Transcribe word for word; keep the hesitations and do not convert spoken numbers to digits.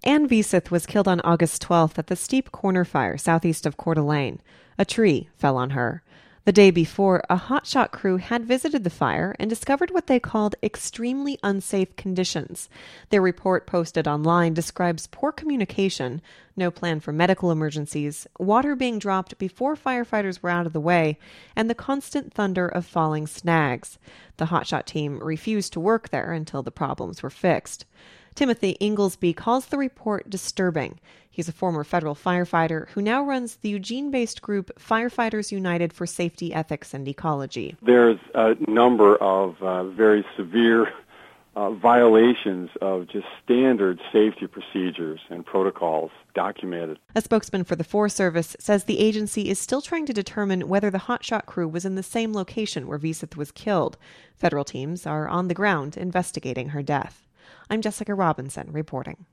Ann Veseth was killed on August twelfth at the Steep Corner Fire southeast of Coeur d'Alene. A tree fell on her. The day before, a hotshot crew had visited the fire and discovered what they called extremely unsafe conditions. Their report posted online describes poor communication, no plan for medical emergencies, water being dropped before firefighters were out of the way, and the constant thunder of falling snags. The hotshot team refused to work there until the problems were fixed. Timothy Inglesby calls the report disturbing. He's a former federal firefighter who now runs the Eugene-based group Firefighters United for Safety, Ethics, and Ecology. There's a number of uh, very severe uh, violations of just standard safety procedures and protocols documented. A spokesman for the Forest Service says the agency is still trying to determine whether the hotshot crew was in the same location where Veseth was killed. Federal teams are on the ground investigating her death. I'm Jessica Robinson reporting.